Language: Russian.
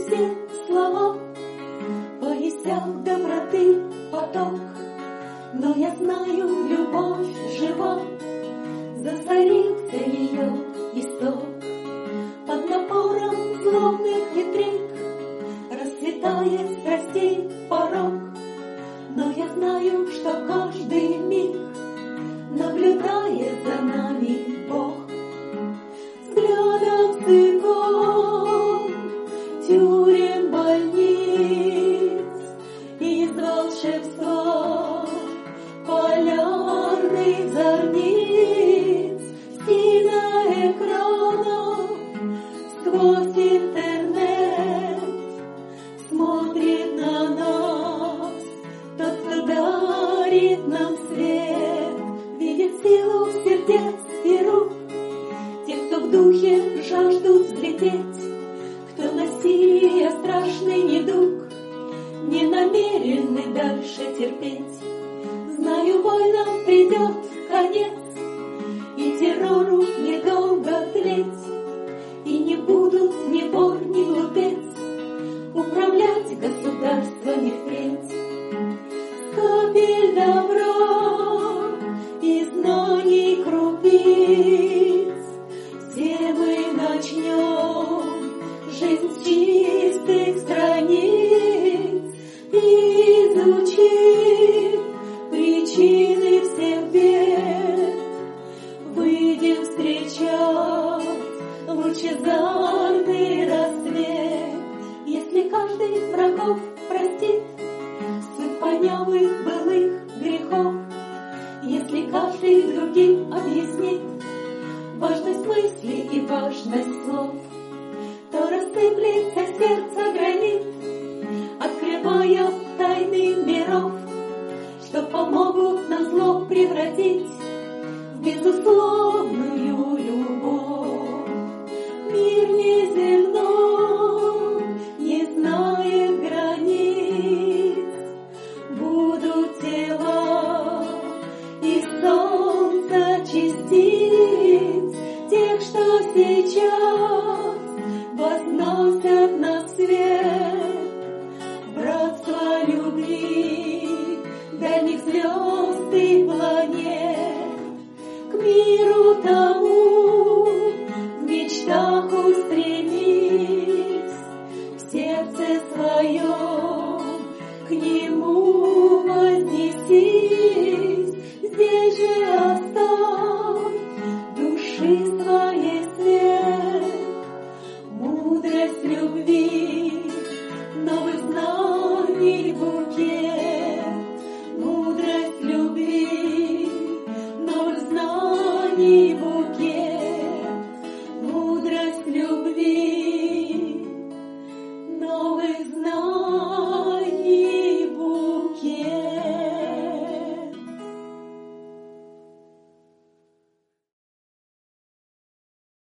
все слова, поясят доброты поток. Но я знаю, любовь жива, засорился ее исток. Под напором злобных интриг расцветает страстей порог. Но я знаю, что каждый миг наблюдает за нами Бог. Взглядом цикл тюрем, больниц, из волшебства полярных зорниц, киноэкранов сквозь интернет смотрит на нас тот, кто дарит нам свет, видит силу сердец и рук, тех, кто в духе жаждут взлететь, кто насилие страшный недуг, не намерены дальше терпеть. Знаю, войнам придет конец, и террору недолго тлеть, и не будут ни вор, ни глупец управлять государствами впредь. Капель добра и знаний крупиц, все мы начнем жизнь с чистых страниц, изучив причины всех бед, выйдем встречать лучезарный рассвет. Если каждый врагов простит суть понявых былых грехов, если каждый другим объяснит важность мысли и важность слов, то рассыплется сердце гранит, открывая тайны миров, что помогут нам зло превратить в безусловную любовь. Мир неземной не знает границ, будут тела и солнца частиц, тех, что сейчас